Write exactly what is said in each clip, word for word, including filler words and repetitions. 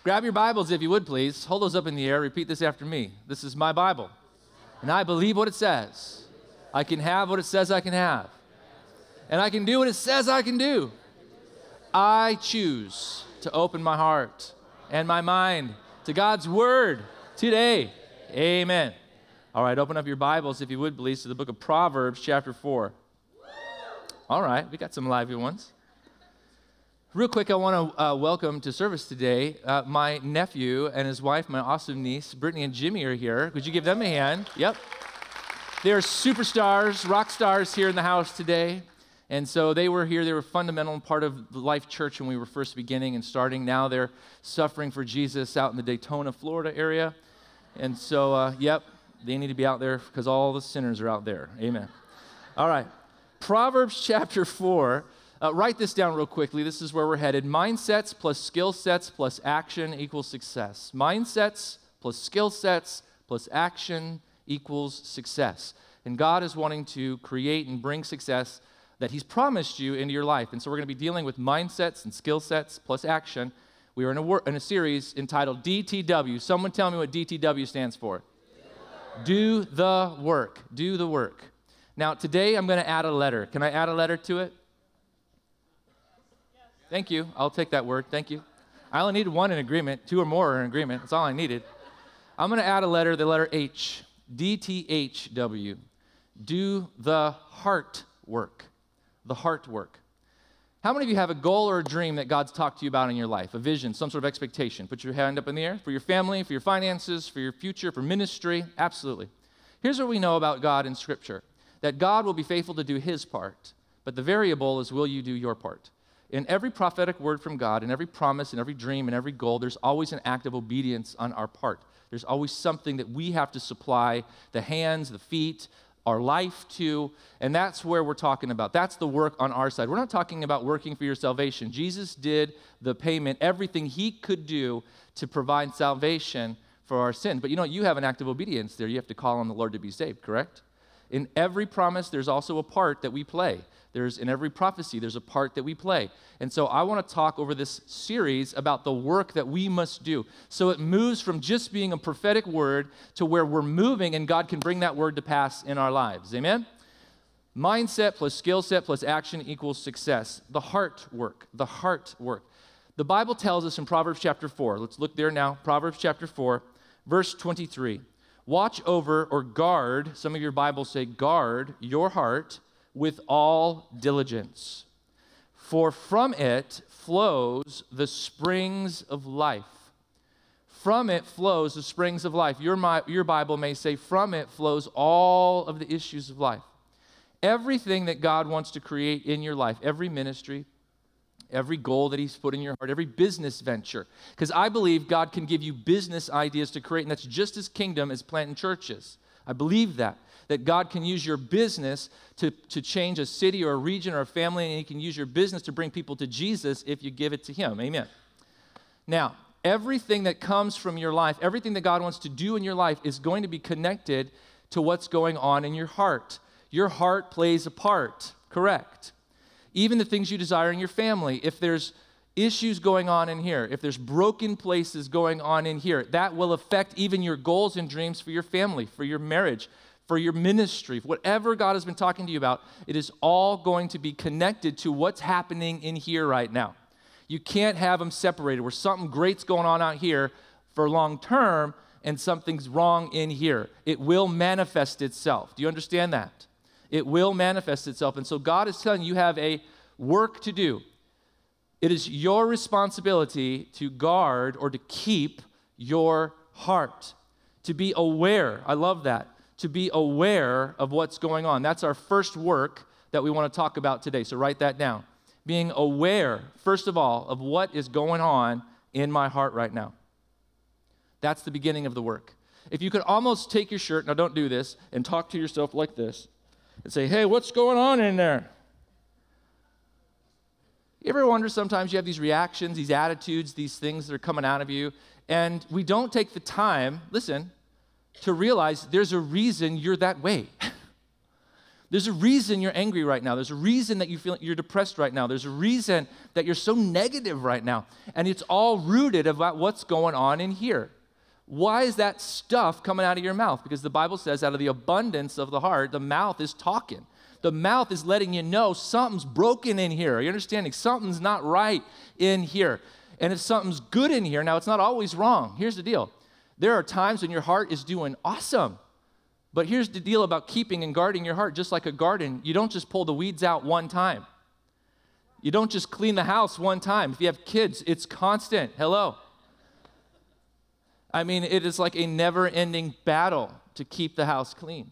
Grab your Bibles if you would, please. Hold those up in the air. Repeat this after me. This is my Bible, and I believe what it says. I can have what it says I can have, and I can do what it says I can do. I choose to open my heart and my mind to God's Word today. Amen. All right, open up your Bibles, if you would, please, to the book of Proverbs, chapter four. All right, we got some lively ones. Real quick, I want to uh, welcome to service today uh, my nephew and his wife, my awesome niece, Brittany and Jimmy are here. Could you give them a hand? Yep. They're superstars, rock stars here in the house today. And so they were here. They were a fundamental part of the Life Church when we were first beginning and starting. Now they're suffering for Jesus out in the Daytona, Florida area. And so, uh, yep, they need to be out there because all the sinners are out there. Amen. All right. Proverbs chapter four. Uh, write this down real quickly. This is where we're headed. Mindsets plus skill sets plus action equals success. Mindsets plus skill sets plus action equals success. And God is wanting to create and bring success that He's promised you into your life. And so we're going to be dealing with mindsets and skill sets plus action. We are in a, wor- in a series entitled D T W. Someone tell me what D T W stands for. Do the work. Do the work. Now, today I'm going to add a letter. Can I add a letter to it? Thank you. I'll take that word. Thank you. I only needed one in agreement. Two or more are in agreement. That's all I needed. I'm going to add a letter, the letter H. D T H W. Do the heart work. The heart work. How many of you have a goal or a dream that God's talked to you about in your life? A vision, some sort of expectation. Put your hand up in the air for your family, for your finances, for your future, for ministry. Absolutely. Here's what we know about God in Scripture. That God will be faithful to do His part, but the variable is, will you do your part? In every prophetic word from God, in every promise, in every dream, in every goal, there's always an act of obedience on our part. There's always something that we have to supply the hands, the feet, our life to, and that's where we're talking about. That's the work on our side. We're not talking about working for your salvation. Jesus did the payment, everything He could do to provide salvation for our sins. But you know, you have an act of obedience there. You have to call on the Lord to be saved, correct? In every promise, there's also a part that we play. There's in every prophecy, there's a part that we play. And so I want to talk over this series about the work that we must do. So it moves from just being a prophetic word to where we're moving and God can bring that word to pass in our lives. Amen? Mindset plus skill set plus action equals success. The heart work, the heart work. The Bible tells us in Proverbs chapter four, let's look there now, Proverbs chapter four, verse twenty-three. Watch over or guard, some of your Bibles say guard your heart with all diligence, for from it flows the springs of life. From it flows the springs of life. Your, my, your Bible may say, from it flows all of the issues of life. Everything that God wants to create in your life, every ministry, every goal that He's put in your heart, every business venture. Because I believe God can give you business ideas to create, and that's just as kingdom as planting churches. I believe that. That God can use your business to, to change a city or a region or a family, and He can use your business to bring people to Jesus if you give it to Him. Amen. Now, everything that comes from your life, everything that God wants to do in your life is going to be connected to what's going on in your heart. Your heart plays a part, correct? Even the things you desire in your family. If there's issues going on in here, if there's broken places going on in here, that will affect even your goals and dreams for your family, for your marriage, for your ministry, whatever God has been talking to you about, it is all going to be connected to what's happening in here right now. You can't have them separated where something great's going on out here for long term and something's wrong in here. It will manifest itself. Do you understand that? It will manifest itself. And so God is telling you, you have a work to do. It is your responsibility to guard or to keep your heart, to be aware. I love that. To be aware of what's going on. That's our first work that we want to talk about today. So write that down. Being aware, first of all, of what is going on in my heart right now. That's the beginning of the work. If you could almost take your shirt, now don't do this, and talk to yourself like this, and say, hey, what's going on in there? You ever wonder sometimes you have these reactions, these attitudes, these things that are coming out of you, and we don't take the time, listen, to realize there's a reason you're that way. There's a reason you're angry right now. There's a reason that you feel you're depressed right now. There's a reason that you're so negative right now. And it's all rooted about what's going on in here. Why is that stuff coming out of your mouth? Because the Bible says out of the abundance of the heart, the mouth is talking. The mouth is letting you know something's broken in here. Are you understanding? Something's not right in here. And if something's good in here, now it's not always wrong. Here's the deal. There are times when your heart is doing awesome. But here's the deal about keeping and guarding your heart. Just like a garden, you don't just pull the weeds out one time. You don't just clean the house one time. If you have kids, it's constant. Hello. I mean, it is like a never-ending battle to keep the house clean.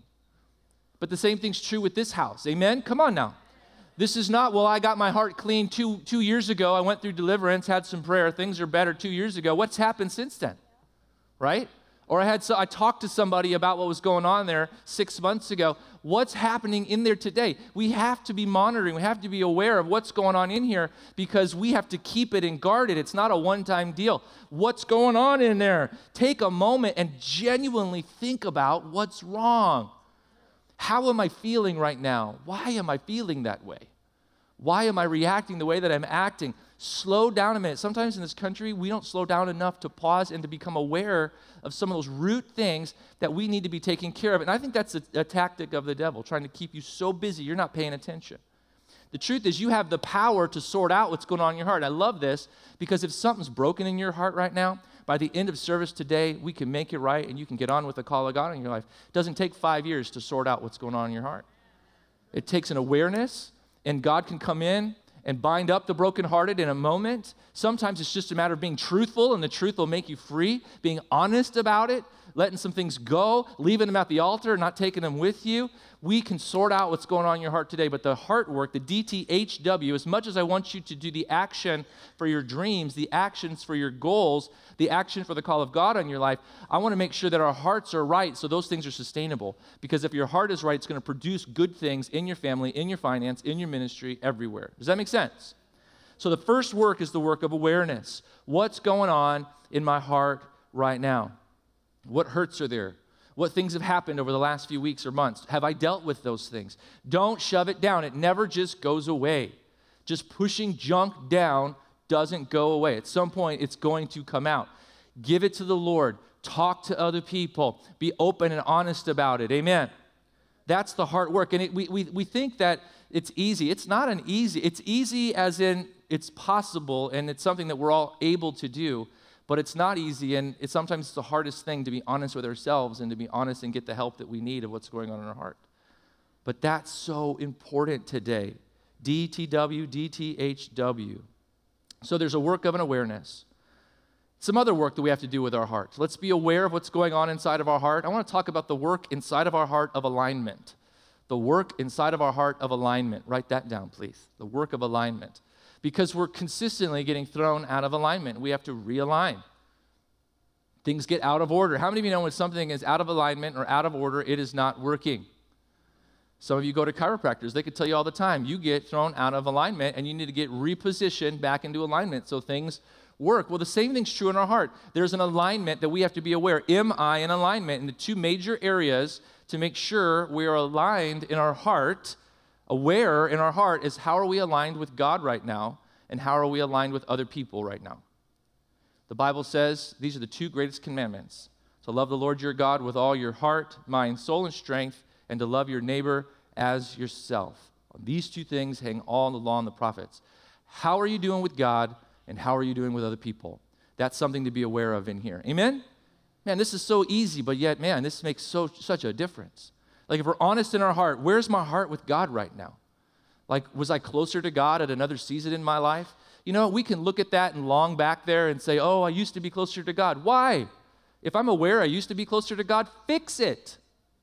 But the same thing's true with this house. Amen? Come on now. This is not, well, I got my heart clean two, two years ago. I went through deliverance, had some prayer. Things are better two years ago. What's happened since then? Right? Or I had so I talked to somebody about what was going on there six months ago. What's happening in there today? We have to be monitoring. We have to be aware of what's going on in here because we have to keep it and guard it. It's not a one-time deal. What's going on in there? Take a moment and genuinely think about what's wrong. How am I feeling right now? Why am I feeling that way? Why am I reacting the way that I'm acting? Slow down a minute. Sometimes in this country, we don't slow down enough to pause and to become aware of some of those root things that we need to be taking care of. And I think that's a, a tactic of the devil, trying to keep you so busy you're not paying attention. The truth is you have the power to sort out what's going on in your heart. I love this because if something's broken in your heart right now, by the end of service today, we can make it right and you can get on with the call of God in your life. It doesn't take five years to sort out what's going on in your heart. It takes an awareness, and God can come in and bind up the brokenhearted in a moment. Sometimes it's just a matter of being truthful, and the truth will make you free, being honest about it, letting some things go, leaving them at the altar, not taking them with you. We can sort out what's going on in your heart today, but the heart work, the D T H W, as much as I want you to do the action for your dreams, the actions for your goals, the action for the call of God on your life, I want to make sure that our hearts are right so those things are sustainable. Because if your heart is right, it's going to produce good things in your family, in your finance, in your ministry, everywhere. Does that make sense? So the first work is the work of awareness. What's going on in my heart right now? What hurts are there? What things have happened over the last few weeks or months? Have I dealt with those things? Don't shove it down. It never just goes away. Just pushing junk down doesn't go away. At some point, it's going to come out. Give it to the Lord. Talk to other people. Be open and honest about it. Amen. That's the heart work. And it, we, we, we think that it's easy. It's not an easy. It's easy as in it's possible, and it's something that we're all able to do. But it's not easy, and it's sometimes it's the hardest thing to be honest with ourselves and to be honest and get the help that we need of what's going on in our heart. But that's so important today. D T W, D T H W. So there's a work of an awareness. Some other work that we have to do with our heart. Let's be aware of what's going on inside of our heart. I want to talk about the work inside of our heart of alignment. The work inside of our heart of alignment. Write that down, please. The work of alignment. Because we're consistently getting thrown out of alignment. We have to realign. Things get out of order. How many of you know when something is out of alignment or out of order, it is not working? Some of you go to chiropractors. They could tell you all the time, you get thrown out of alignment and you need to get repositioned back into alignment so things work. Well, the same thing's true in our heart. There's an alignment that we have to be aware. Am I in alignment? And the two major areas to make sure we are aligned in our heart, aware in our heart, is how are we aligned with God right now and how are we aligned with other people right now? The Bible says these are the two greatest commandments: to love the Lord your God with all your heart, mind, soul, and strength, and to love your neighbor as yourself. On these two things hang all the law and the prophets. How are you doing with God, and how are you doing with other people? That's something to be aware of in here. Amen? Man, this is so easy, but yet, man, this makes so such a difference. Like if we're honest in our heart, where's my heart with God right now? Like, was I closer to God at another season in my life? You know, we can look at that and long back there and say, oh, I used to be closer to God. Why? If I'm aware I used to be closer to God, fix it.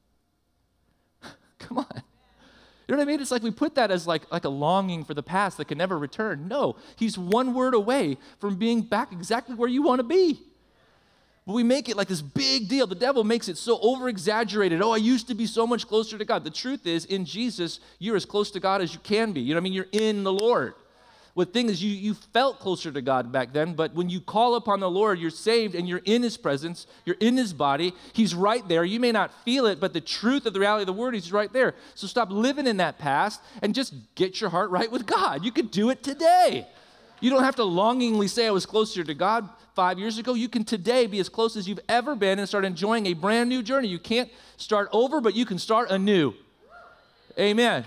Come on. You know what I mean? It's like we put that as like, like a longing for the past that can never return. No, he's one word away from being back exactly where you want to be. But we make it like this big deal. The devil makes it so over-exaggerated. Oh, I used to be so much closer to God. The truth is, in Jesus, you're as close to God as you can be. You know what I mean? You're in the Lord. with things you, you felt closer to God back then, but when you call upon the Lord, you're saved and you're in his presence, you're in his body, he's right there. You may not feel it, but the truth of the reality of the word is right there. So stop living in that past and just get your heart right with God. You can do it today. You don't have to longingly say I was closer to God five years ago. You can today be as close as you've ever been and start enjoying a brand new journey. You can't start over, but you can start anew. Amen.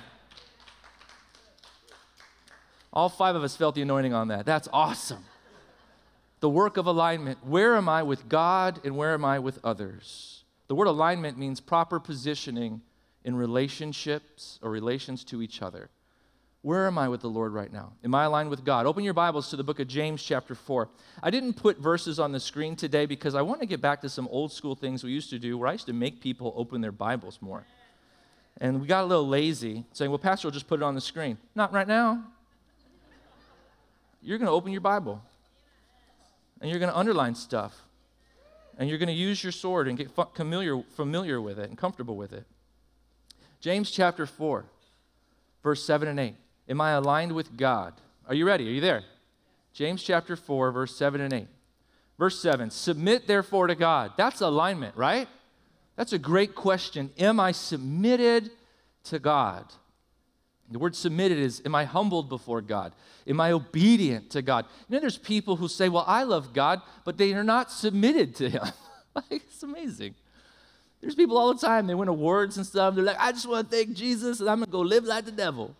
All five of us felt the anointing on that. That's awesome. The work of alignment. Where am I with God and where am I with others? The word alignment means proper positioning in relationships or relations to each other. Where am I with the Lord right now? Am I aligned with God? Open your Bibles to the book of James chapter four. I didn't put verses on the screen today because I want to get back to some old school things we used to do where I used to make people open their Bibles more. And we got a little lazy, saying, well, Pastor will just put it on the screen. Not right now. You're going to open your Bible, and you're going to underline stuff, and you're going to use your sword and get familiar, familiar with it and comfortable with it. James chapter four, verse seven and eight. Am I aligned with God? Are you ready? Are you there? James chapter four, verse seven and eight. Verse seven, submit therefore to God. That's alignment, right? That's a great question. Am I submitted to God? The word submitted is, am I humbled before God? Am I obedient to God? You know, there's people who say, well, I love God, but they are not submitted to him. Like, it's amazing. There's people all the time, they win awards and stuff. They're like, I just want to thank Jesus, and I'm going to go live like the devil.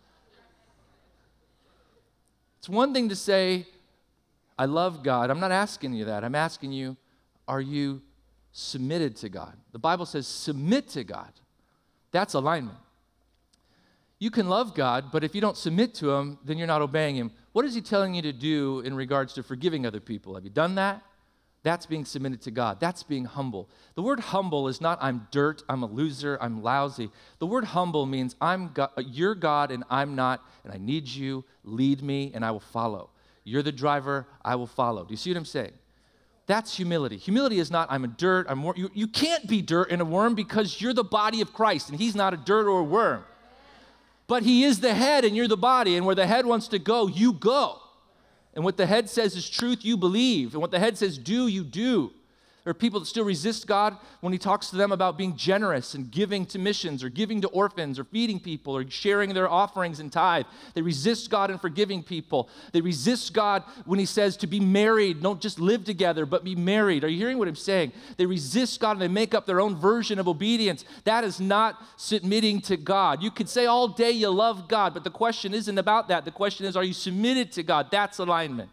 It's one thing to say, I love God. I'm not asking you that. I'm asking you, are you submitted to God? The Bible says submit to God. That's alignment. You can love God, but if you don't submit to him, then you're not obeying him. What is he telling you to do in regards to forgiving other people? Have you done that? That's being submitted to God. That's being humble. The word humble is not I'm dirt, I'm a loser, I'm lousy. The word humble means I'm God, you're God and I'm not, and I need you, lead me, and I will follow. You're the driver, I will follow. Do you see what I'm saying? That's humility. Humility is not I'm a dirt, I'm worm. You, you can't be dirt and a worm because you're the body of Christ, and he's not a dirt or a worm. But he is the head and you're the body, and where the head wants to go, you go. And what the head says is truth, you believe. And what the head says do, you do. There are people that still resist God when he talks to them about being generous and giving to missions or giving to orphans or feeding people or sharing their offerings and tithe. They resist God in forgiving people. They resist God when he says to be married, don't just live together, but be married. Are you hearing what I'm saying? They resist God and they make up their own version of obedience. That is not submitting to God. You could say all day you love God, but the question isn't about that. The question is, are you submitted to God? That's alignment.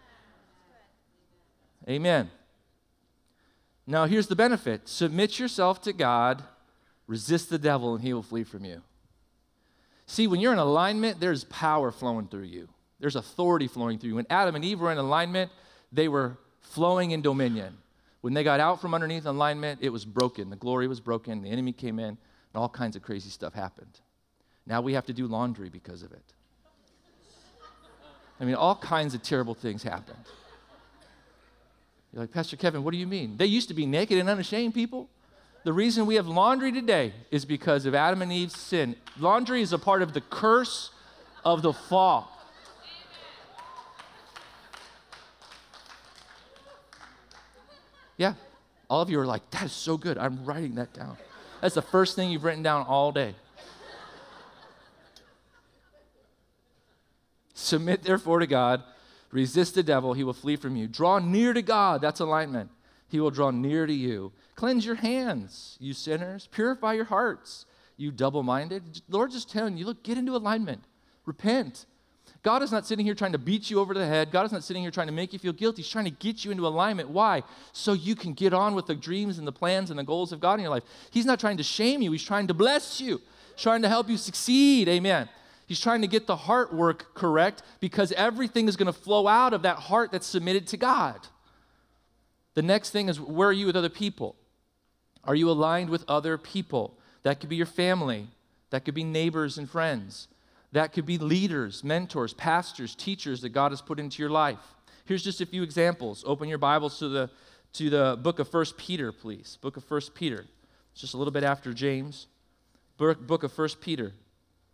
Amen. Now, here's the benefit. Submit yourself to God, resist the devil, and he will flee from you. See, when you're in alignment, there's power flowing through you. There's authority flowing through you. When Adam and Eve were in alignment, they were flowing in dominion. When they got out from underneath alignment, it was broken. The glory was broken. The enemy came in, and all kinds of crazy stuff happened. Now we have to do laundry because of it. I mean, all kinds of terrible things happened. You're like, Pastor Kevin, what do you mean? They used to be naked and unashamed people. The reason we have laundry today is because of Adam and Eve's sin. Laundry is a part of the curse of the fall. Yeah, all of you are like, that is so good. I'm writing that down. That's the first thing you've written down all day. Submit therefore to God. Resist the devil, he will flee from you. Draw near to God, that's alignment. He will draw near to you. Cleanse your hands, you sinners. Purify your hearts, you double-minded. The Lord's just telling you, look, get into alignment. Repent. God is not sitting here trying to beat you over the head. God is not sitting here trying to make you feel guilty. He's trying to get you into alignment. Why? So you can get on with the dreams and the plans and the goals of God in your life. He's not trying to shame you. He's trying to bless you. He's trying to help you succeed. Amen. He's trying to get the heart work correct because everything is going to flow out of that heart that's submitted to God. The next thing is, where are you with other people? Are you aligned with other people? That could be your family. That could be neighbors and friends. That could be leaders, mentors, pastors, teachers that God has put into your life. Here's just a few examples. Open your Bibles to the, to the book of First Peter, please. Book of First Peter. It's just a little bit after James. Book of First Peter.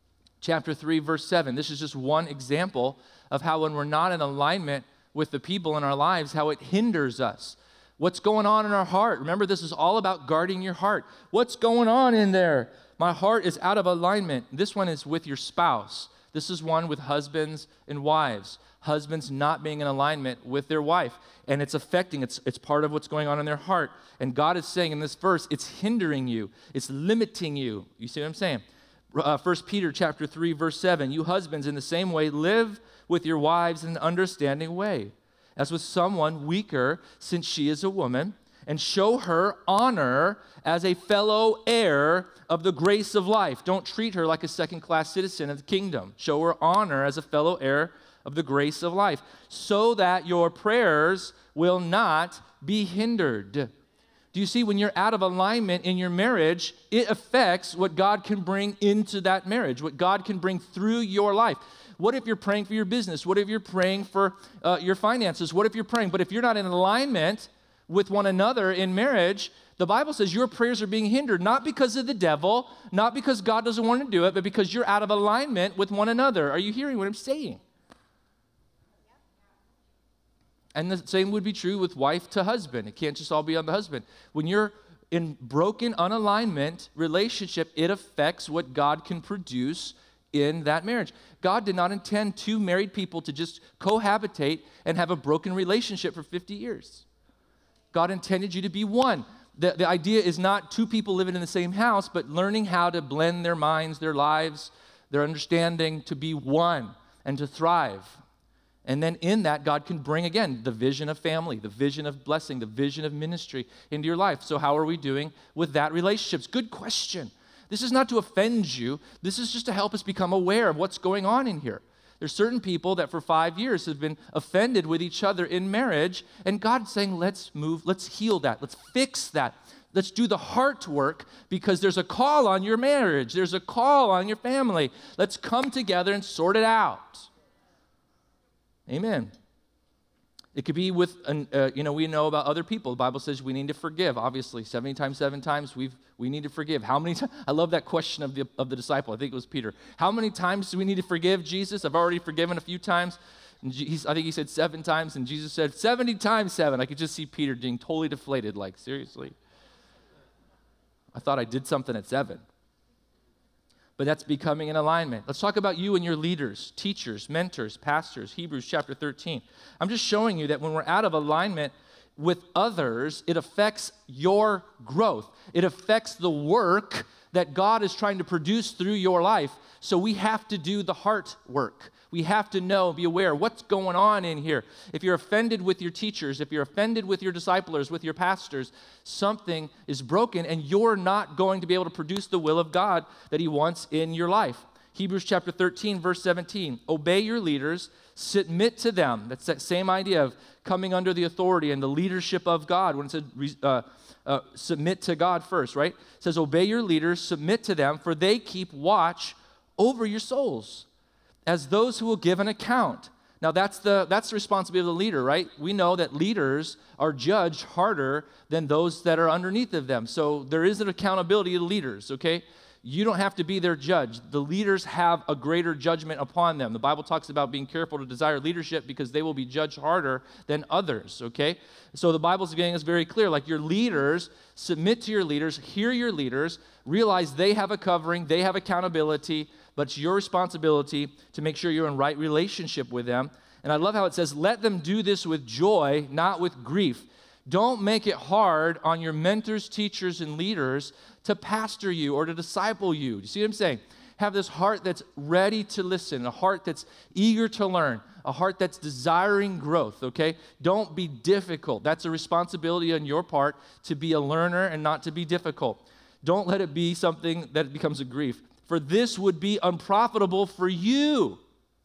chapter three, verse seven. This is just one example of how when we're not in alignment with the people in our lives, how it hinders us. What's going on in our heart? Remember, this is all about guarding your heart. What's going on in there? My heart is out of alignment. This one is with your spouse. This is one with husbands and wives. Husbands not being in alignment with their wife. And it's affecting, it's, it's part of what's going on in their heart. And God is saying in this verse, it's hindering you. It's limiting you. You see what I'm saying? Uh, First Peter chapter three, verse seven. You husbands, in the same way, live with your wives in an understanding way, as with someone weaker, since she is a woman, and show her honor as a fellow heir of the grace of life. Don't treat her like a second-class citizen of the kingdom. Show her honor as a fellow heir of the grace of life, so that your prayers will not be hindered. Do you see, when you're out of alignment in your marriage, it affects what God can bring into that marriage, what God can bring through your life. What if you're praying for your business? What if you're praying for uh, your finances? What if you're praying? But if you're not in alignment with one another in marriage, the Bible says your prayers are being hindered, not because of the devil, not because God doesn't want to do it, but because you're out of alignment with one another. Are you hearing what I'm saying? And the same would be true with wife to husband. It can't just all be on the husband. When you're in broken unalignment relationship, it affects what God can produce in that marriage. God did not intend two married people to just cohabitate and have a broken relationship for fifty years. God intended you to be one. The, the idea is not two people living in the same house, but learning how to blend their minds, their lives, their understanding to be one and to thrive. And then in that, God can bring, again, the vision of family, the vision of blessing, the vision of ministry into your life. So how are we doing with that relationships? Good question. This is not to offend you. This is just to help us become aware of what's going on in here. There's certain people that for five years have been offended with each other in marriage, and God's saying, let's move, let's heal that, let's fix that. Let's do the heart work, because there's a call on your marriage. There's a call on your family. Let's come together and sort it out. Amen. It could be with, an, uh, you know, we know about other people. The Bible says we need to forgive. Obviously, seventy times, seven times, we've, we need to forgive. How many times? I love that question of the, of the disciple. I think it was Peter. How many times do we need to forgive Jesus? I've already forgiven a few times. And I think he said seven times, and Jesus said seventy times seven. I could just see Peter being totally deflated, like, seriously? I thought I did something at seven. But that's becoming in alignment. Let's talk about you and your leaders, teachers, mentors, pastors, Hebrews chapter thirteen. I'm just showing you that when we're out of alignment with others, it affects your growth. It affects the work that God is trying to produce through your life. So we have to do the heart work. We have to know, be aware, what's going on in here. If you're offended with your teachers, if you're offended with your disciplers, with your pastors, something is broken, and you're not going to be able to produce the will of God that he wants in your life. Hebrews chapter thirteen, verse seventeen, obey your leaders, submit to them. That's that same idea of coming under the authority and the leadership of God. When it said uh, uh, submit to God first, right? It says, obey your leaders, submit to them, for they keep watch over your souls, as those who will give an account. Now, that's the that's the responsibility of the leader, right? We know that leaders are judged harder than those that are underneath of them. So there is an accountability to leaders, okay? You don't have to be their judge. The leaders have a greater judgment upon them. The Bible talks about being careful to desire leadership because they will be judged harder than others, okay? So the Bible's getting us very clear, like your leaders, submit to your leaders, hear your leaders, realize they have a covering, they have accountability, but it's your responsibility to make sure you're in right relationship with them. And I love how it says, let them do this with joy, not with grief. Don't make it hard on your mentors, teachers, and leaders to pastor you or to disciple you. Do you see what I'm saying? Have this heart that's ready to listen, a heart that's eager to learn, a heart that's desiring growth, okay? Don't be difficult. That's a responsibility on your part to be a learner and not to be difficult. Don't let it be something that becomes a grief. For this would be unprofitable for you.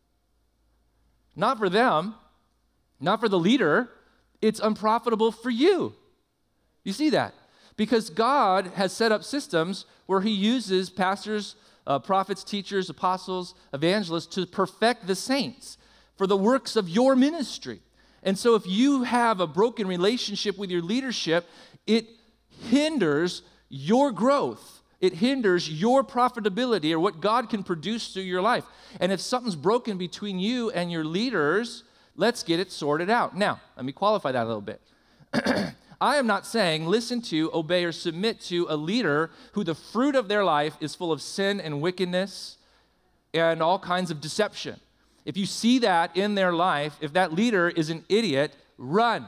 Not for them, not for the leader. It's unprofitable for you. You see that? Because God has set up systems where he uses pastors, uh, prophets, teachers, apostles, evangelists to perfect the saints for the works of your ministry. And so if you have a broken relationship with your leadership, it hinders your growth. It hinders your profitability or what God can produce through your life. And if something's broken between you and your leaders, let's get it sorted out. Now, let me qualify that a little bit. I am not saying listen to, obey, or submit to a leader who the fruit of their life is full of sin and wickedness and all kinds of deception. If you see that in their life, if that leader is an idiot, run.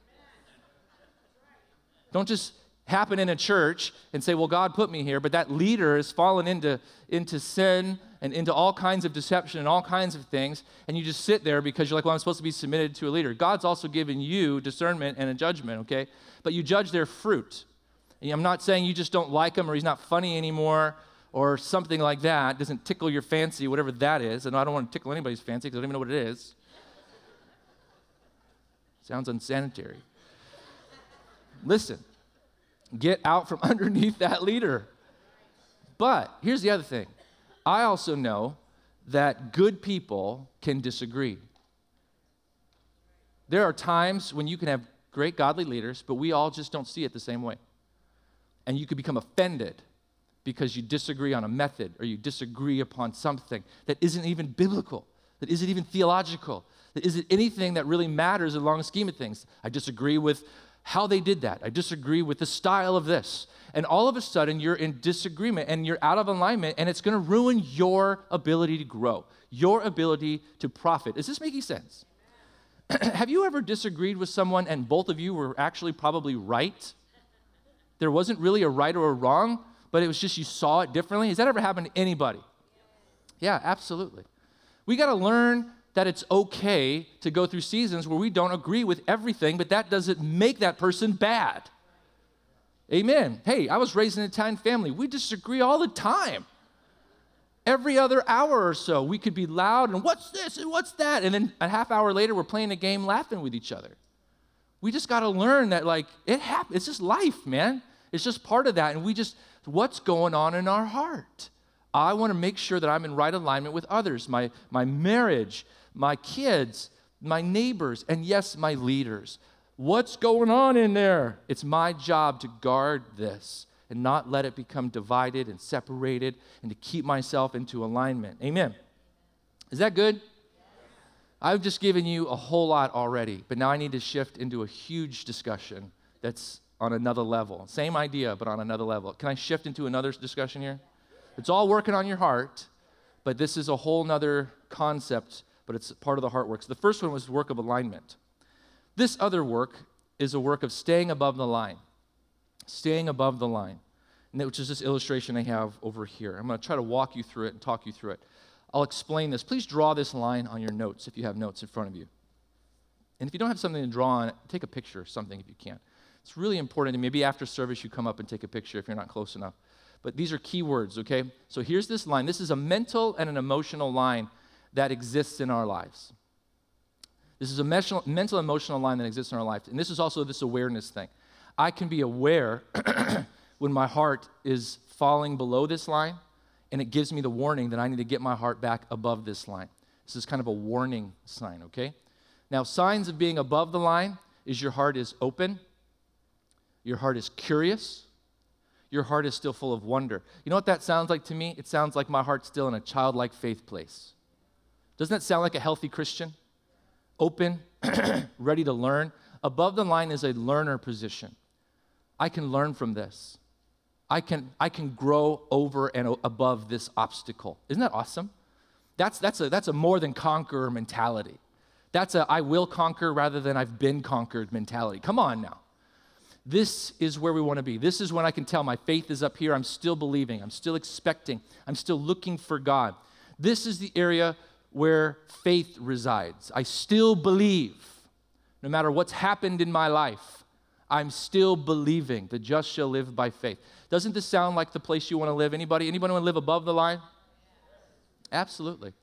Don't just happen in a church and say, well, God put me here, but that leader has fallen into, into sin and into all kinds of deception and all kinds of things, and you just sit there because you're like, well, I'm supposed to be submitted to a leader. God's also given you discernment and a judgment, okay? But you judge their fruit. And I'm not saying you just don't like him or he's not funny anymore or something like that. It doesn't tickle your fancy, whatever that is. And I don't want to tickle anybody's fancy because I don't even know what it is. Sounds unsanitary. Listen. Get out from underneath that leader. But here's the other thing. I also know that good people can disagree. There are times when you can have great godly leaders, but we all just don't see it the same way. And you could become offended because you disagree on a method or you disagree upon something that isn't even biblical, that isn't even theological, that isn't anything that really matters in the long scheme of things. I disagree with how they did that. I disagree with the style of this. And all of a sudden, you're in disagreement and you're out of alignment, and it's going to ruin your ability to grow, your ability to profit. Is this making sense? Have you ever disagreed with someone and both of you were actually probably right? There wasn't really a right or a wrong, but it was just you saw it differently. Has that ever happened to anybody? Yeah, absolutely. We got to learn that it's okay to go through seasons where we don't agree with everything, but that doesn't make that person bad. Amen. Hey, I was raised in an Italian family. We disagree all the time. Every other hour or so, we could be loud and what's this and what's that? And then a half hour later, we're playing a game laughing with each other. We just got to learn that, like, it happens. It's just life, man. It's just part of that. And we just, what's going on in our heart? I want to make sure that I'm in right alignment with others, my, my marriage, my kids, my neighbors, and yes, my leaders. What's going on in there? It's my job to guard this and not let it become divided and separated and to keep myself into alignment. Amen. Is that good? I've just given you a whole lot already, but now I need to shift into a huge discussion that's on another level. Same idea, but on another level. Can I shift into another discussion here? It's all working on your heart, but this is a whole nother concept, but it's part of the heart work. So the first one was work of alignment. This other work is a work of staying above the line. Staying above the line, which is this illustration I have over here. I'm going to try to walk you through it and talk you through it. I'll explain this. Please draw this line on your notes if you have notes in front of you. And if you don't have something to draw on, take a picture or something if you can. It's really important, and maybe after service you come up and take a picture if you're not close enough. But these are key words, okay? So here's this line. This is a mental and an emotional line that exists in our lives. This is a mental, mental emotional line that exists in our life. And this is also this awareness thing. I can be aware when my heart is falling below this line, and it gives me the warning that I need to get my heart back above this line. This is kind of a warning sign, okay? Now, signs of being above the line is your heart is open, your heart is curious, your heart is still full of wonder. You know what that sounds like to me? It sounds like my heart's still in a childlike faith place. Doesn't that sound like a healthy Christian? Open, ready to learn. Above the line is a learner position. I can learn from this. I can, I can grow over and above this obstacle. Isn't that awesome? That's, that's, a, that's a more than conqueror mentality. That's a I will conquer rather than I've been conquered mentality. Come on now. This is where we want to be. This is when I can tell my faith is up here. I'm still believing. I'm still expecting. I'm still looking for God. This is the area where faith resides. I still believe. No matter what's happened in my life, I'm still believing. The just shall live by faith. Doesn't this sound like the place you want to live? Anybody? Anybody want to live above the line? Absolutely.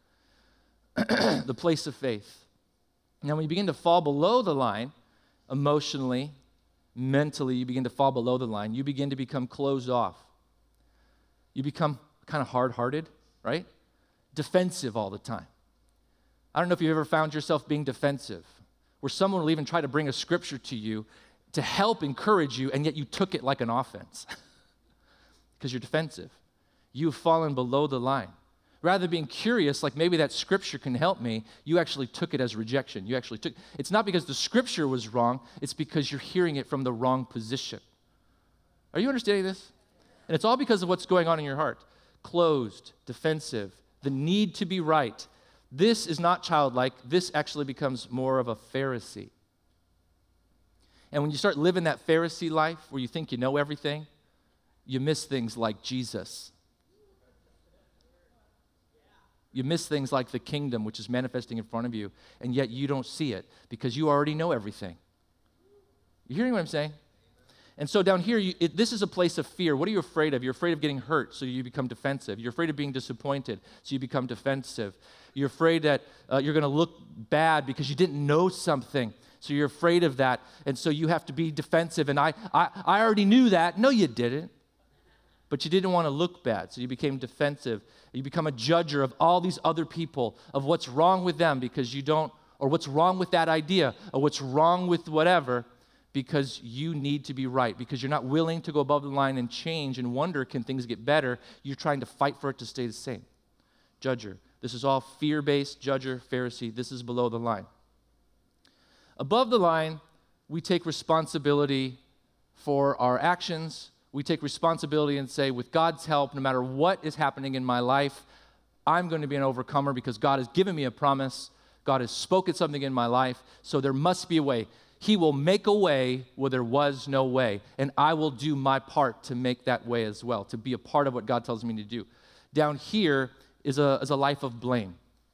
The place of faith. Now, when you begin to fall below the line, emotionally, mentally, you begin to fall below the line. You begin to become closed off. You become kind of hard-hearted, right? Defensive all the time. I don't know if you've ever found yourself being defensive, where someone will even try to bring a scripture to you to help encourage you, and yet you took it like an offense. because you're defensive. You've fallen below the line. Rather than being curious, like maybe that scripture can help me, you actually took it as rejection. You actually took, it's not because the scripture was wrong, it's because you're hearing it from the wrong position. Are you understanding this? And it's all because of what's going on in your heart. Closed, defensive, the need to be right. This is not childlike. This actually becomes more of a Pharisee. And when you start living that Pharisee life where you think you know everything, you miss things like Jesus. You miss things like the kingdom, which is manifesting in front of you, and yet you don't see it because you already know everything. You hearing what I'm saying? And so down here, you, it, this is a place of fear. What are you afraid of? You're afraid of getting hurt, so you become defensive. You're afraid of being disappointed, so you become defensive. You're afraid that uh, you're going to look bad because you didn't know something, so you're afraid of that, and so you have to be defensive. And I, I, I already knew that. No, you didn't. But you didn't want to look bad, so you became defensive. You become a judger of all these other people, of what's wrong with them because you don't, or what's wrong with that idea, or what's wrong with whatever, because you need to be right, because you're not willing to go above the line and change and wonder, can things get better? You're trying to fight for it to stay the same. Judger. This is all fear-based, judger, Pharisee. This is below the line. Above the line, we take responsibility for our actions. We take responsibility and say, with God's help, no matter what is happening in my life, I'm going to be an overcomer because God has given me a promise. God has spoken something in my life, so there must be a way. He will make a way where there was no way, and I will do my part to make that way as well, to be a part of what God tells me to do. Down here is a, is a life of blame,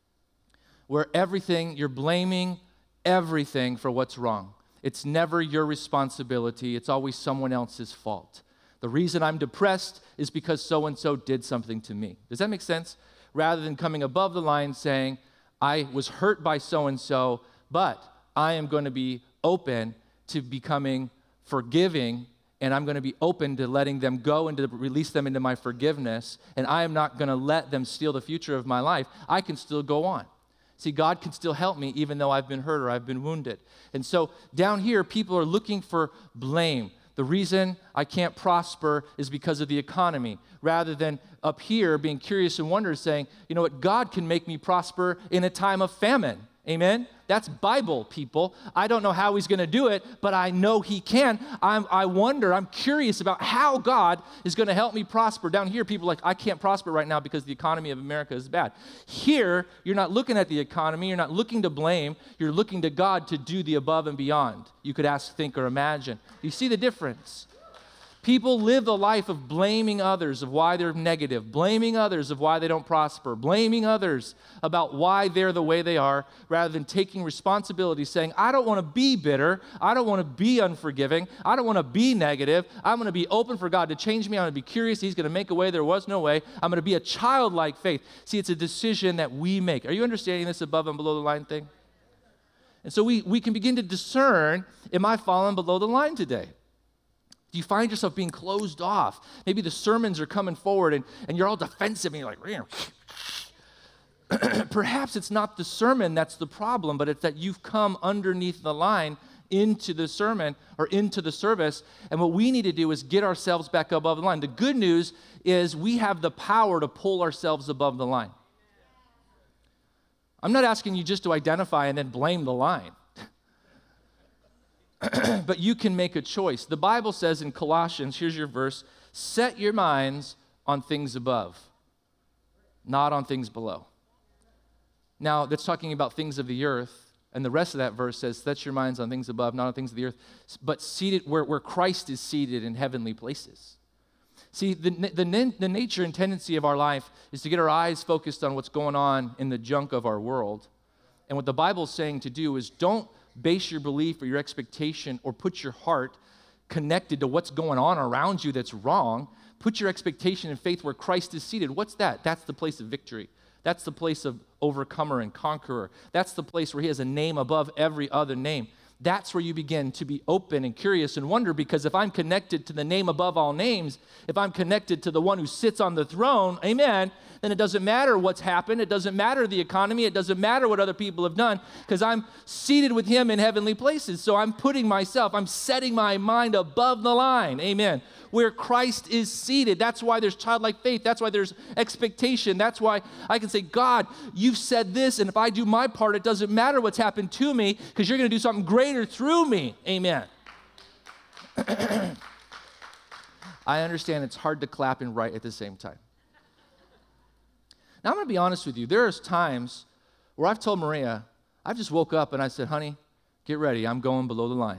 where everything, you're blaming everything for what's wrong. It's never your responsibility. It's always someone else's fault. The reason I'm depressed is because so-and-so did something to me. Does that make sense? Rather than coming above the line saying, I was hurt by so-and-so, but I am going to be open to becoming forgiving, and I'm going to be open to letting them go and to release them into my forgiveness, and I am not going to let them steal the future of my life. I can still go on. See, God can still help me even though I've been hurt or I've been wounded. And so down here, people are looking for blame. The reason I can't prosper is because of the economy, rather than up here being curious and wonder, saying, you know what, God can make me prosper in a time of famine. Amen? That's Bible, people. I don't know how he's going to do it, but I know he can. I'm, I wonder, I'm curious about how God is going to help me prosper. Down here, people are like, I can't prosper right now because the economy of America is bad. Here, you're not looking at the economy. You're not looking to blame. You're looking to God to do the above and beyond. You could ask, think, or imagine. You see the difference? People live the life of blaming others of why they're negative, blaming others of why they don't prosper, blaming others about why they're the way they are, rather than taking responsibility, saying, I don't want to be bitter, I don't want to be unforgiving, I don't want to be negative, I'm going to be open for God to change me, I'm going to be curious, he's going to make a way there was no way, I'm going to be a childlike faith. See, it's a decision that we make. Are you understanding this above and below the line thing? And so we, we can begin to discern, am I falling below the line today? Do you find yourself being closed off? Maybe the sermons are coming forward and, and you're all defensive and you're like, perhaps it's not the sermon that's the problem, but it's that you've come underneath the line into the sermon or into the service. And what we need to do is get ourselves back above the line. The good news is we have the power to pull ourselves above the line. I'm not asking you just to identify and then blame the line. But you can make a choice. The Bible says in Colossians, here's your verse, set your minds on things above, not on things below. Now, that's talking about things of the earth, and the rest of that verse says, set your minds on things above, not on things of the earth, but seated where, where Christ is seated in heavenly places. See, the, the, the nature and tendency of our life is to get our eyes focused on what's going on in the junk of our world. And what the Bible's saying to do is don't base your belief or your expectation or put your heart connected to what's going on around you that's wrong. Put your expectation and faith where Christ is seated. What's that? That's the place of victory. That's the place of overcomer and conqueror. That's the place where he has a name above every other name. that's where you begin to be open and curious and wonder, because if I'm connected to the name above all names, if I'm connected to the one who sits on the throne, amen, then it doesn't matter what's happened. It doesn't matter the economy. It doesn't matter what other people have done, because I'm seated with him in heavenly places. So I'm putting myself, I'm setting my mind above the line, amen, where Christ is seated. That's why there's childlike faith. That's why there's expectation. That's why I can say, God, you've said this, and if I do my part, it doesn't matter what's happened to me, because you're going to do something greater through me, amen. I understand it's hard to clap and write at the same time. Now, I'm going to be honest with you. There's times where I've told Maria, I've just woke up and I said, honey, get ready. I'm going below the line.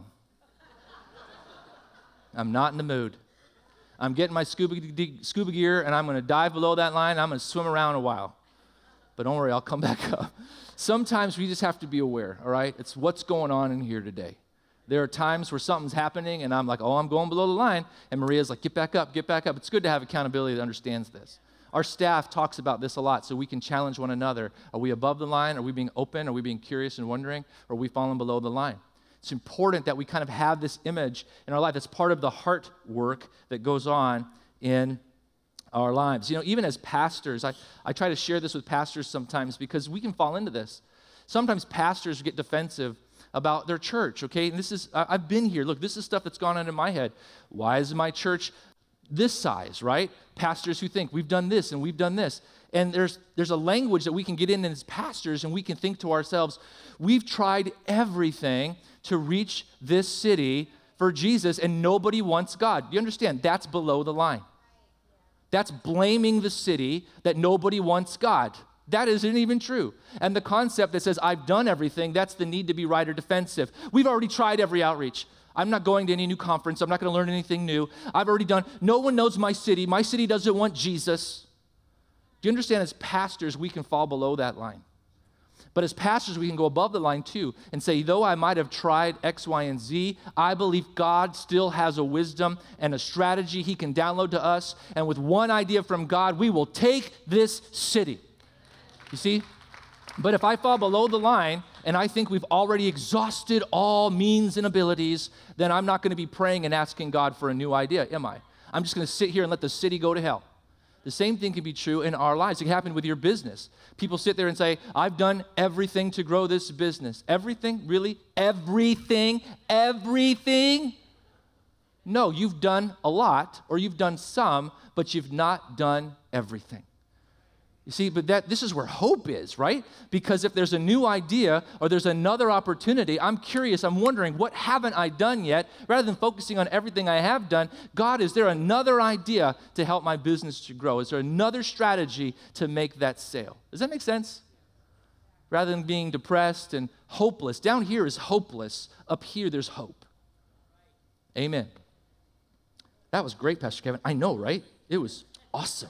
I'm not in the mood. I'm getting my scuba, scuba gear, and I'm going to dive below that line. I'm going to swim around a while. But don't worry, I'll come back up. Sometimes we just have to be aware, all right? It's what's going on in here today. There are times where something's happening, and I'm like, oh, I'm going below the line. And Maria's like, get back up, get back up. It's good to have accountability that understands this. Our staff talks about this a lot, so we can challenge one another. Are we above the line? Are we being open? Are we being curious and wondering? Or are we falling below the line? It's important that we kind of have this image in our life. That's part of the heart work that goes on in our lives. You know, even as pastors, I, I try to share this with pastors sometimes, because we can fall into this. Sometimes pastors get defensive about their church, okay? And this is, I, I've been here. Look, this is stuff that's gone on in my head. Why is my church this size, right? Pastors who think we've done this and we've done this. And there's there's a language that we can get in as pastors, and we can think to ourselves, we've tried everything to reach this city for Jesus, and nobody wants God. Do you understand? That's below the line. That's blaming the city that nobody wants God. That isn't even true. And the concept that says, I've done everything, that's the need to be right or defensive. We've already tried every outreach. I'm not going to any new conference. I'm not going to learn anything new. I've already done. No one knows my city. My city doesn't want Jesus. Do you understand? As pastors, we can fall below that line. But as pastors, we can go above the line too and say, though I might have tried X, Y, and Z, I believe God still has a wisdom and a strategy he can download to us. And with one idea from God, we will take this city. You see? But if I fall below the line and I think we've already exhausted all means and abilities, then I'm not going to be praying and asking God for a new idea, am I? I'm just going to sit here and let the city go to hell. The same thing can be true in our lives. It can happen with your business. People sit there and say, I've done everything to grow this business. Everything? Really? Everything? Everything? No, you've done a lot, or you've done some, but you've not done everything. You see, but that this is where hope is, right? Because if there's a new idea or there's another opportunity, I'm curious, I'm wondering, what haven't I done yet? Rather than focusing on everything I have done, God, is there another idea to help my business to grow? Is there another strategy to make that sale? Does that make sense? Rather than being depressed and hopeless. Down here is hopeless. Up here, there's hope. Amen. That was great, Pastor Kevin. I know, right? It was awesome.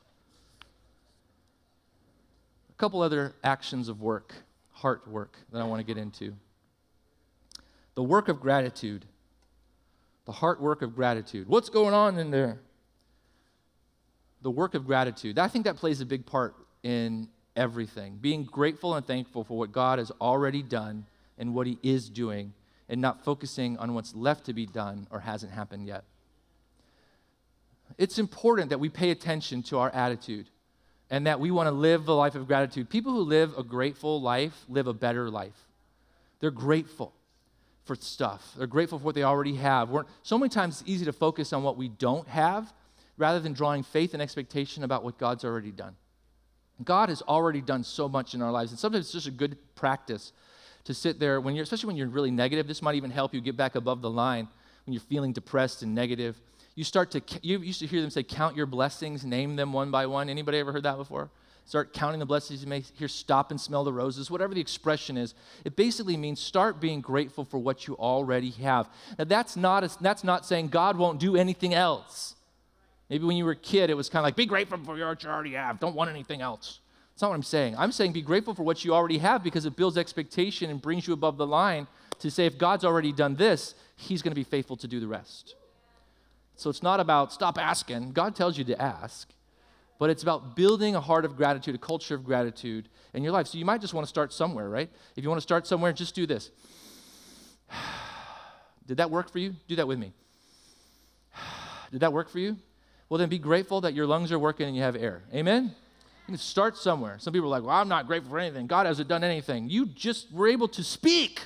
A couple other actions of work, heart work, that I want to get into. The work of gratitude. The heart work of gratitude. What's going on in there? The work of gratitude. I think that plays a big part in everything. Being grateful and thankful for what God has already done and what he is doing, and not focusing on what's left to be done or hasn't happened yet. It's important that we pay attention to our attitude, and that we want to live a life of gratitude. People who live a grateful life live a better life. They're grateful for stuff. They're grateful for what they already have. We're, so many times it's easy to focus on what we don't have rather than drawing faith and expectation about what God's already done. God has already done so much in our lives, and sometimes it's just a good practice to sit there, when you're, especially when you're really negative. This might even help you get back above the line when you're feeling depressed and negative. You start to, you used to hear them say, count your blessings, name them one by one. Anybody ever heard that before? Start counting the blessings you may hear, stop and smell the roses, whatever the expression is. It basically means start being grateful for what you already have. Now, that's not, a, that's not saying God won't do anything else. Maybe when you were a kid, it was kind of like, be grateful for what you already have. Don't want anything else. That's not what I'm saying. I'm saying be grateful for what you already have, because it builds expectation and brings you above the line to say, if God's already done this, he's going to be faithful to do the rest. So it's not about stop asking. God tells you to ask. But it's about building a heart of gratitude, a culture of gratitude in your life. So you might just want to start somewhere, right? If you want to start somewhere, just do this. Did that work for you? Do that with me. Did that work for you? Well, then be grateful that your lungs are working and you have air. Amen? You can start somewhere. Some people are like, well, I'm not grateful for anything. God hasn't done anything. You just were able to speak.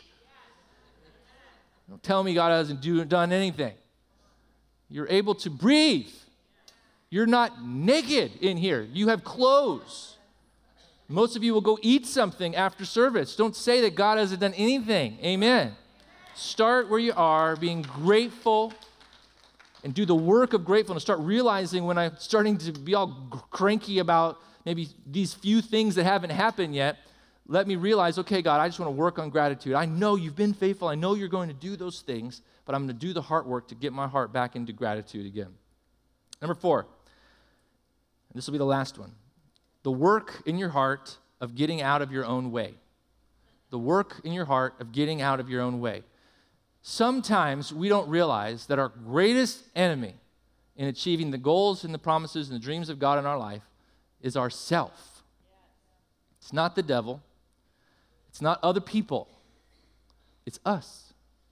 Don't tell me God hasn't do, done anything. You're able to breathe. You're not naked in here. You have clothes. Most of you will go eat something after service. Don't say that God hasn't done anything. Amen. Start where you are, being grateful, and do the work of gratefulness. Start realizing when I'm starting to be all cranky about maybe these few things that haven't happened yet, let me realize, okay, God, I just want to work on gratitude. I know you've been faithful. I know you're going to do those things, but I'm going to do the heart work to get my heart back into gratitude again. Number four, and this will be the last one, the work in your heart of getting out of your own way. The work in your heart of getting out of your own way. Sometimes we don't realize that our greatest enemy in achieving the goals and the promises and the dreams of God in our life is ourself. It's not the devil. It's not other people. It's us.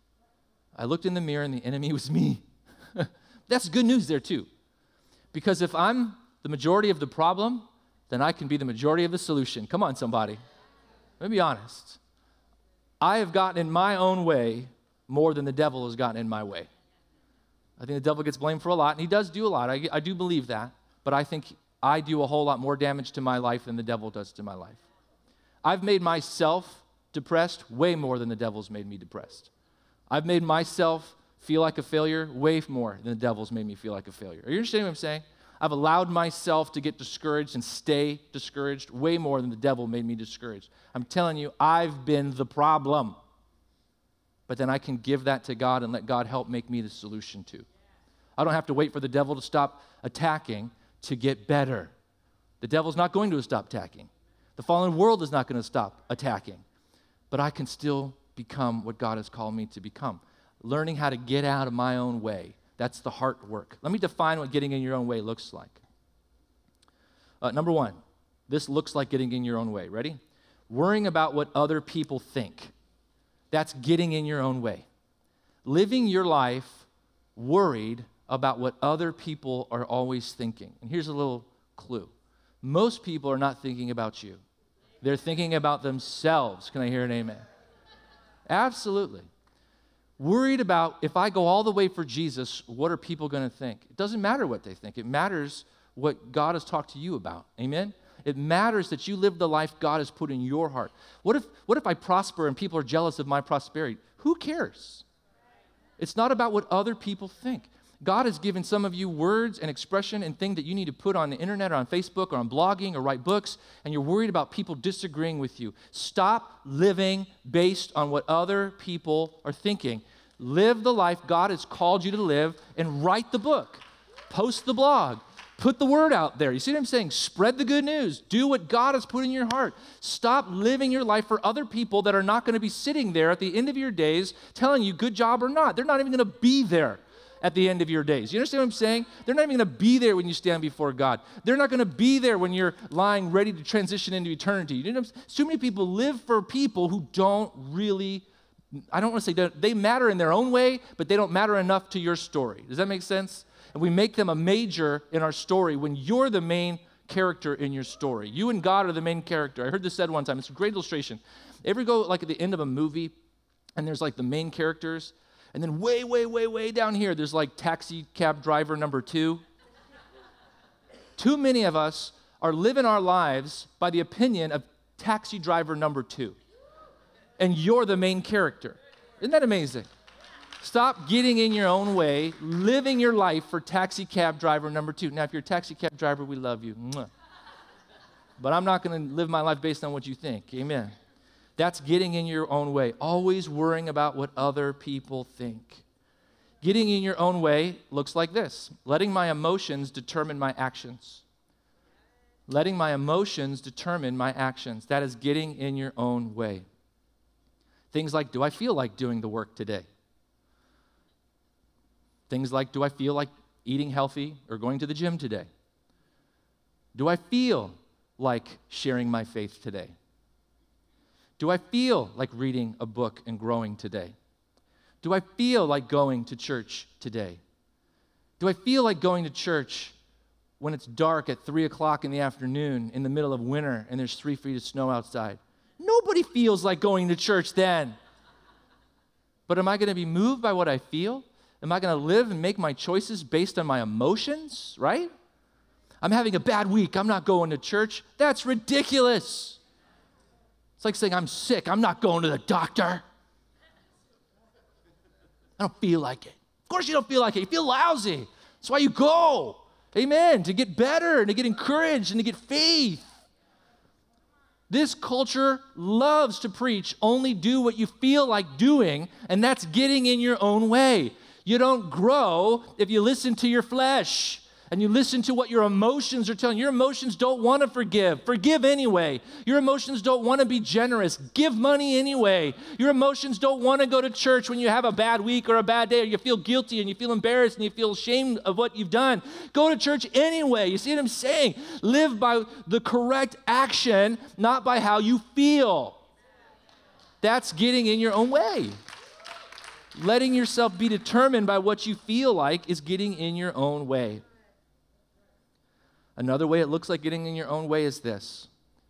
I looked in the mirror and the enemy was me. That's good news there too. Because if I'm the majority of the problem, then I can be the majority of the solution. Come on, somebody. Let me be honest. I have gotten in my own way more than the devil has gotten in my way. I think the devil gets blamed for a lot, and he does do a lot. I, I do believe that, but I think I do a whole lot more damage to my life than the devil does to my life. I've made myself depressed way more than the devil's made me depressed. I've made myself feel like a failure way more than the devil's made me feel like a failure. Are you understanding what I'm saying? I've allowed myself to get discouraged and stay discouraged way more than the devil made me discouraged. I'm telling you, I've been the problem. But then I can give that to God and let God help make me the solution too. I don't have to wait for the devil to stop attacking to get better. The devil's not going to stop attacking. The fallen world is not going to stop attacking. But I can still become what God has called me to become. Learning how to get out of my own way. That's the heart work. Let me define what getting in your own way looks like. Uh, number one, this looks like getting in your own way. Ready? Worrying about what other people think. That's getting in your own way. Living your life worried about what other people are always thinking. And here's a little clue. Most people are not thinking about you. They're thinking about themselves. Can I hear an amen? Absolutely. Worried about, if I go all the way for Jesus, what are people going to think? It doesn't matter what they think. It matters what God has talked to you about. Amen? It matters that you live the life God has put in your heart. What if, what if I prosper and people are jealous of my prosperity? Who cares? It's not about what other people think. God has given some of you words and expression and things that you need to put on the internet or on Facebook or on blogging or write books, and you're worried about people disagreeing with you. Stop living based on what other people are thinking. Live the life God has called you to live and write the book. Post the blog. Put the word out there. You see what I'm saying? Spread the good news. Do what God has put in your heart. Stop living your life for other people that are not going to be sitting there at the end of your days telling you good job or not. They're not even going to be there at the end of your days. You understand what I'm saying? They're not even going to be there when you stand before God. They're not going to be there when you're lying ready to transition into eternity. You know, too many people live for people who don't really, I don't want to say that they matter in their own way, but they don't matter enough to your story. Does that make sense? And we make them a major in our story when you're the main character in your story. You and God are the main character. I heard this said one time. It's a great illustration. Ever go like at the end of a movie and there's like the main characters, and then way, way, way, way down here, there's like taxi cab driver number two. Too many of us are living our lives by the opinion of taxi driver number two. And you're the main character. Isn't that amazing? Stop getting in your own way, living your life for taxi cab driver number two. Now, if you're a taxi cab driver, we love you. Mwah. But I'm not going to live my life based on what you think. Amen. That's getting in your own way, always worrying about what other people think. Getting in your own way looks like this: letting my emotions determine my actions. Letting my emotions determine my actions. That is getting in your own way. Things like, do I feel like doing the work today? Things like, do I feel like eating healthy or going to the gym today? Do I feel like sharing my faith today? Do I feel like reading a book and growing today? Do I feel like going to church today? Do I feel like going to church when it's dark at three o'clock in the afternoon in the middle of winter and there's three feet of snow outside? Nobody feels like going to church then. But am I going to be moved by what I feel? Am I going to live and make my choices based on my emotions, right? I'm having a bad week. I'm not going to church. That's ridiculous. It's like saying, I'm sick. I'm not going to the doctor. I don't feel like it. Of course you don't feel like it. You feel lousy. That's why you go. Amen. To get better and to get encouraged and to get faith. This culture loves to preach, only do what you feel like doing, and that's getting in your own way. You don't grow if you listen to your flesh and you listen to what your emotions are telling you. Your emotions don't want to forgive. Forgive anyway. Your emotions don't want to be generous. Give money anyway. Your emotions don't want to go to church when you have a bad week or a bad day, or you feel guilty and you feel embarrassed and you feel ashamed of what you've done. Go to church anyway. You see what I'm saying? Live by the correct action, not by how you feel. That's getting in your own way. Letting yourself be determined by what you feel like is getting in your own way. Another way it looks like getting in your own way is this: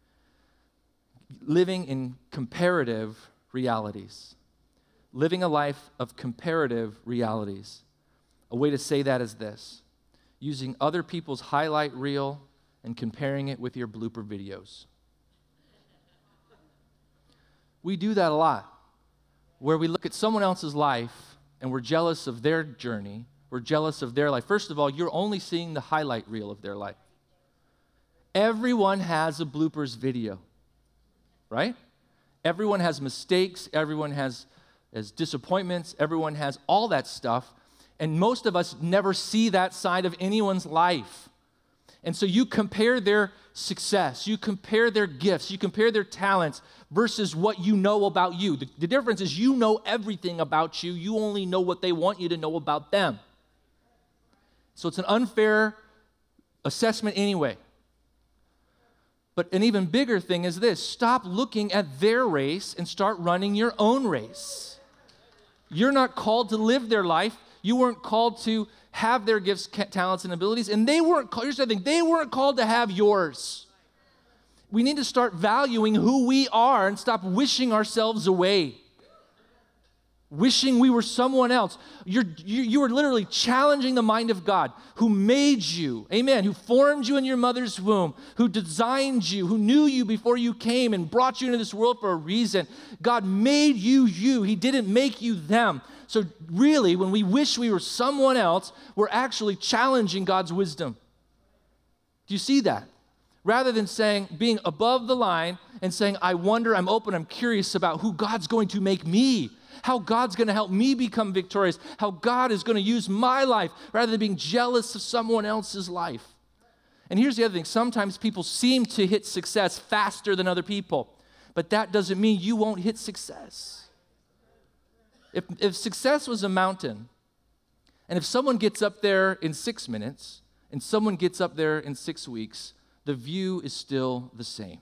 living in comparative realities. Living a life of comparative realities. A way to say that is this: using other people's highlight reel and comparing it with your blooper videos. We do that a lot, where we look at someone else's life and we're jealous of their journey. We're jealous of their life. First of all, you're only seeing the highlight reel of their life. Everyone has a bloopers video, right? Everyone has mistakes. Everyone has, has disappointments. Everyone has all that stuff. And most of us never see that side of anyone's life. And so you compare their success, you compare their gifts, you compare their talents versus what you know about you. The, the difference is you know everything about you. You only know what they want you to know about them. So it's an unfair assessment anyway. But an even bigger thing is this: stop looking at their race and start running your own race. You're not called to live their life. You weren't called to have their gifts, talents, and abilities, and they weren't called, here's the thing, they weren't called to have yours. We need to start valuing who we are and stop wishing ourselves away. Wishing we were someone else. You're, you, you are literally challenging the mind of God, who made you, amen, who formed you in your mother's womb, who designed you, who knew you before you came and brought you into this world for a reason. God made you you. He didn't make you them. So really, when we wish we were someone else, we're actually challenging God's wisdom. Do you see that? Rather than saying, being above the line and saying, I wonder, I'm open, I'm curious about who God's going to make me, how God's going to help me become victorious, how God is going to use my life, rather than being jealous of someone else's life. And here's the other thing. Sometimes people seem to hit success faster than other people, but that doesn't mean you won't hit success. If, if success was a mountain, and if someone gets up there in six minutes, and someone gets up there in six weeks, the view is still the same.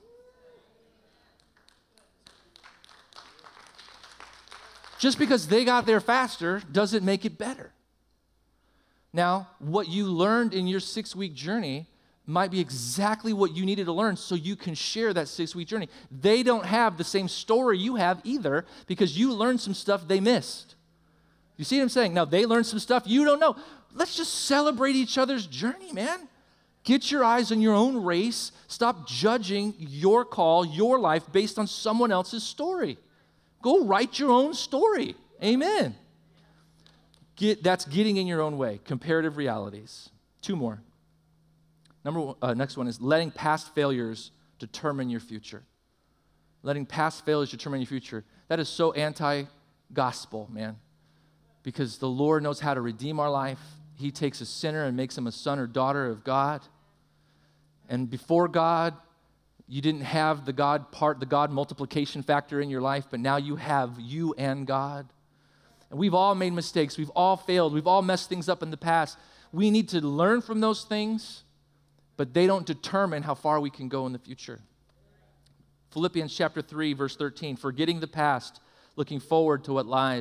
Just because they got there faster doesn't make it better. Now, what you learned in your six-week journey might be exactly what you needed to learn so you can share that six-week journey. They don't have the same story you have either, because you learned some stuff they missed. You see what I'm saying? Now, they learned some stuff you don't know. Let's just celebrate each other's journey, man. Get your eyes on your own race. Stop judging your call, your life, based on someone else's story. Go write your own story. Amen. Get, that's getting in your own way. Comparative realities. Two more. Number one, uh, next one is letting past failures determine your future. Letting past failures determine your future. That is so anti-gospel, man. Because the Lord knows how to redeem our life. He takes a sinner and makes him a son or daughter of God. And before God, you didn't have the God part, the God multiplication factor in your life, but now you have you and God. And we've all made mistakes. We've all failed. We've all messed things up in the past. We need to learn from those things, but they don't determine how far we can go in the future. Philippians chapter three, verse thirteen, forgetting the past, looking forward to what lies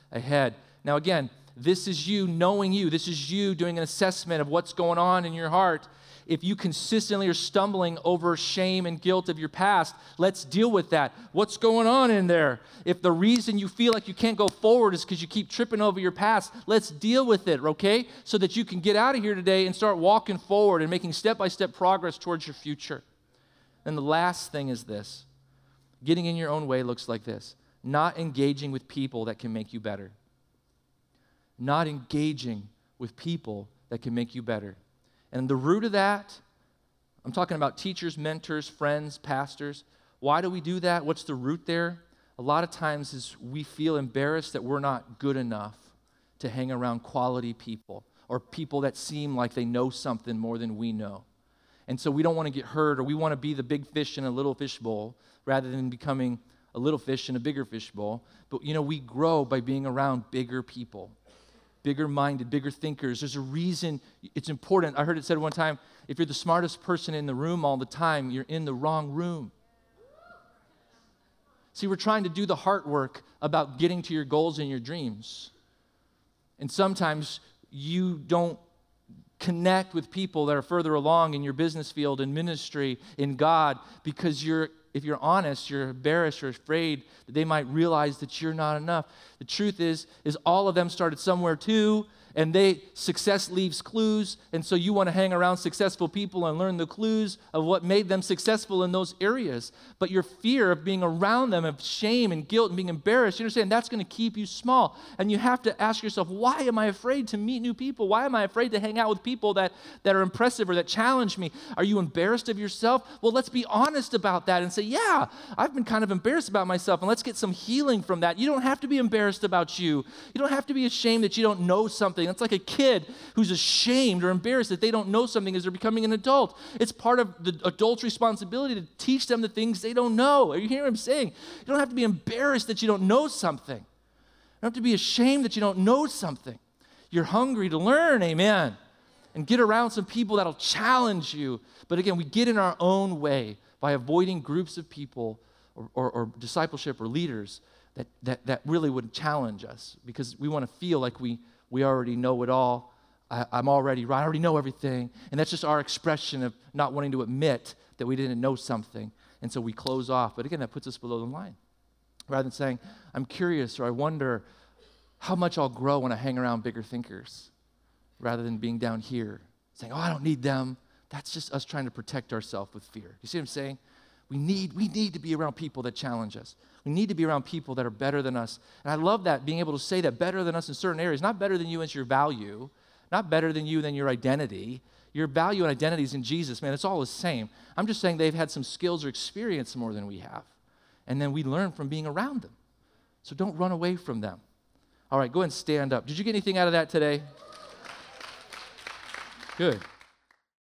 ahead. Now, again, this is you knowing you. This is you doing an assessment of what's going on in your heart. If you consistently are stumbling over shame and guilt of your past, let's deal with that. What's going on in there? If the reason you feel like you can't go forward is because you keep tripping over your past, let's deal with it, okay? So that you can get out of here today and start walking forward and making step-by-step progress towards your future. And the last thing is this. Getting in your own way looks like this. Not engaging with people that can make you better. Not engaging with people that can make you better. And the root of that, I'm talking about teachers, mentors, friends, pastors. Why do we do that? What's the root there? A lot of times is we feel embarrassed that we're not good enough to hang around quality people or people that seem like they know something more than we know. And so we don't want to get hurt, or we want to be the big fish in a little fish bowl rather than becoming a little fish in a bigger fish bowl. But, you know, we grow by being around bigger people. Bigger-minded, bigger thinkers. There's a reason it's important. I heard it said one time, if you're the smartest person in the room all the time, you're in the wrong room. See, we're trying to do the heart work about getting to your goals and your dreams. And sometimes you don't connect with people that are further along in your business field, in ministry, in God, because you're if you're honest, you're embarrassed, you're afraid that they might realize that you're not enough. The truth is, is all of them started somewhere too, and they success leaves clues, and so you want to hang around successful people and learn the clues of what made them successful in those areas. But your fear of being around them, of shame and guilt and being embarrassed, you understand, that's going to keep you small. And you have to ask yourself, why am I afraid to meet new people? Why am I afraid to hang out with people that, that are impressive or that challenge me? Are you embarrassed of yourself? Well, let's be honest about that and say, yeah, I've been kind of embarrassed about myself, and let's get some healing from that. You don't have to be embarrassed about you. You don't have to be ashamed that you don't know something. It's like a kid who's ashamed or embarrassed that they don't know something as they're becoming an adult. It's part of the adult's responsibility to teach them the things they don't know. Are you hearing what I'm saying? You don't have to be embarrassed that you don't know something. You don't have to be ashamed that you don't know something. You're hungry to learn, amen. And get around some people that'll challenge you. But again, we get in our own way by avoiding groups of people or, or, or discipleship or leaders that, that, that really would challenge us because we want to feel like we We already know it all. I, I'm already right. I already know everything. And that's just our expression of not wanting to admit that we didn't know something. And so we close off. But again, that puts us below the line. Rather than saying, I'm curious or I wonder how much I'll grow when I hang around bigger thinkers. Rather than being down here saying, oh, I don't need them. That's just us trying to protect ourselves with fear. You see what I'm saying? We need, we need to be around people that challenge us. We need to be around people that are better than us. And I love that, being able to say that better than us in certain areas. Not better than you as your value. Not better than you than your identity. Your value and identity is in Jesus, man. It's all the same. I'm just saying they've had some skills or experience more than we have. And then we learn from being around them. So don't run away from them. All right, go ahead and stand up. Did you get anything out of that today? Good.